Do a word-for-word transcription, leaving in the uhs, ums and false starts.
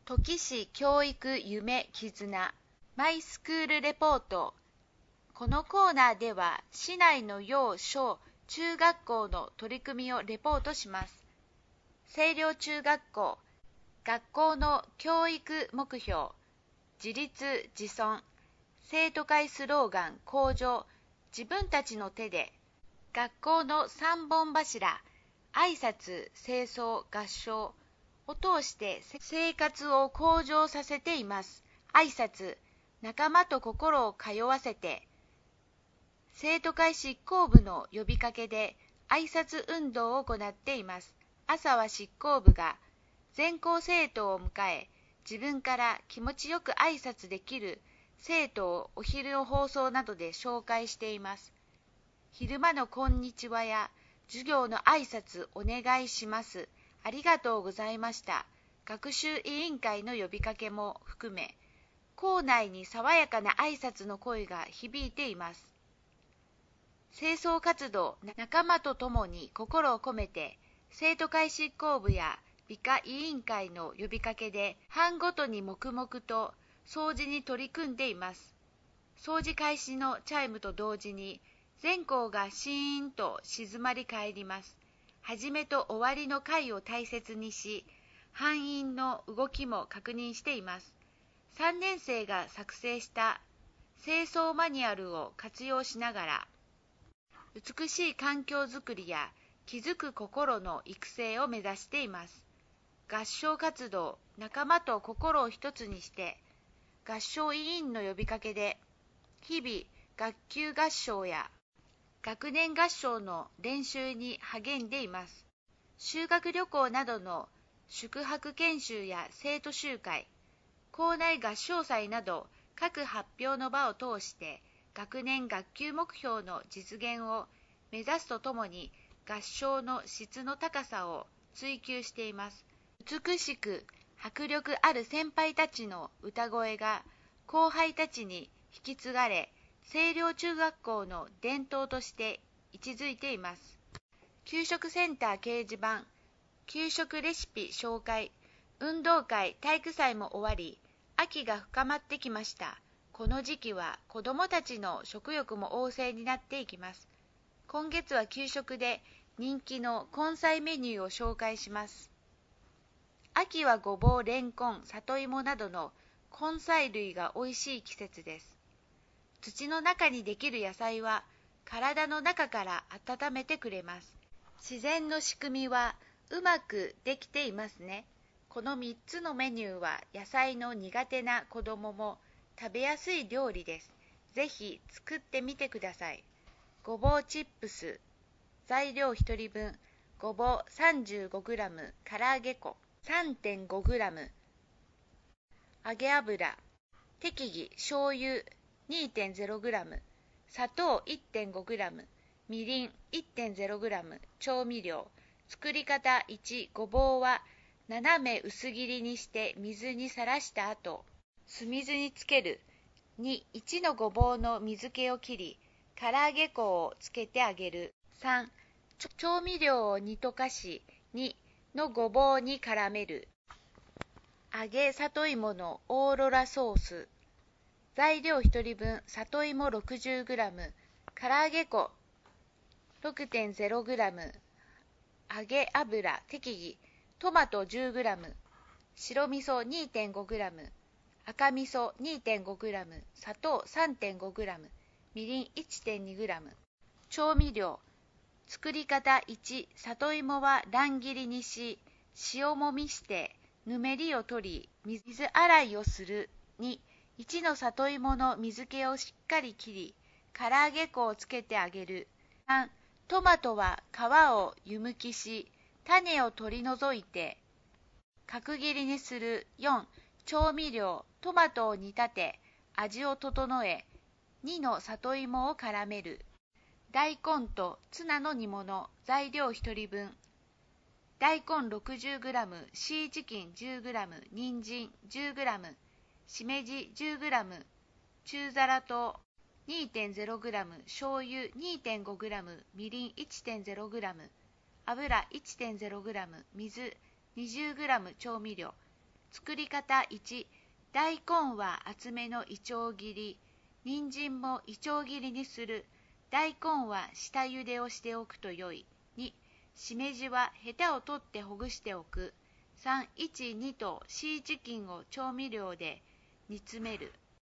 土岐市教育夢絆マイスクールレポート。このコーナーでは市内の幼小中学校の取り組みをレポートします。清涼中学校、学校の教育目標、自立自尊、生徒会スローガン向上、自分たちの手で、学校の三本柱、挨拶、清掃、合唱を通して生活を向上させています。挨拶、仲間と心を通わせて、生徒会執行部の呼びかけで挨拶運動を行っています。朝は執行部が全校生徒を迎え、自分から気持ちよく挨拶できる生徒をお昼の放送などで紹介しています。昼間のこんにちはや授業の挨拶お願いします。ありがとうございました。学習委員会の呼びかけも含め、校内に爽やかな挨拶の声が響いています。清掃活動、仲間と共に心を込めて、生徒会執行部や美化委員会の呼びかけで、班ごとに黙々と掃除に取り組んでいます。掃除開始のチャイムと同時に、全校がシーンと静まり返ります。始めと終わりの回を大切にし、班員の動きも確認しています。さんねん生が作成した清掃マニュアルを活用しながら、美しい環境づくりや気づく心の育成を目指しています。合唱活動、仲間と心を一つにして、合唱委員の呼びかけで、日々学級合唱や学年合唱の練習に励んでいます。修学旅行などの宿泊研修や生徒集会、校内合唱祭など各発表の場を通して学年学級目標の実現を目指すとともに合唱の質の高さを追求しています。美しく迫力ある先輩たちの歌声が後輩たちに引き継がれ、清涼中学校の伝統として位置づいています。給食センター掲示板、給食レシピ紹介、運動会、体育祭も終わり、秋が深まってきました。この時期は子どもたちの食欲も旺盛になっていきます。今月は給食で人気の根菜メニューを紹介します。秋はごぼう、れんこん、里芋などの根菜類が美味しい季節です。土の中にできる野菜は体の中から温めてくれます。自然の仕組みはうまくできていますね。このみっつのメニューは野菜の苦手な子どもも食べやすい料理です。ぜひ作ってみてください。ごぼうチップス、材料ひとりぶん、ごぼう さんじゅうごグラム、唐揚げ粉 さんてんごグラム、揚げ油、適宜醤油 にてんゼログラム、砂糖 いってんごグラム、みりん いってんゼログラム、調味料。作り方いち、ごぼうは斜め薄切りにして水にさらした後、酢水につける。に、いちのごぼうの水気を切り、唐揚げ粉をつけて揚げる。さん、調味料を煮溶かし、にのごぼうに絡める。揚げ里芋のオーロラソース。材料ひとりぶん、里芋 ろくじゅうグラム、唐揚げ粉 ろくてんゼログラム、揚げ油適宜、トマト じゅうグラム、白味噌 にてんごグラム、赤味噌 にてんごグラム、砂糖 さんてんごグラム、みりん いってんにグラム。調味料。作り方いち、里芋は乱切りにし、塩もみしてぬめりを取り、水洗いをする。に、いちの里芋の水気をしっかり切り、唐揚げ粉をつけて揚げる。さん、トマトは皮を湯むきし、種を取り除いて角切りにする。よん、調味料、トマトを煮立て、味を整え、にの里芋を絡める。大根とツナの煮物、材料ひとりぶん。大根 ろくじゅうグラム、シーチキン じゅうグラム、人参 じゅうグラム、しめじ じゅうグラム、中皿糖 にてんゼログラム、醤油 にてんごグラム、みりん いってんゼログラム、油 いってんゼログラム、水 にじゅうグラム、調味料。 作り方いち、大根は厚めのいちょう切り、人参もいちょう切りにする。大根は下茹でをしておくとよい。に、しめじはヘタを取ってほぐしておく。さん、いち、にとシーチキンを調味料で煮詰める。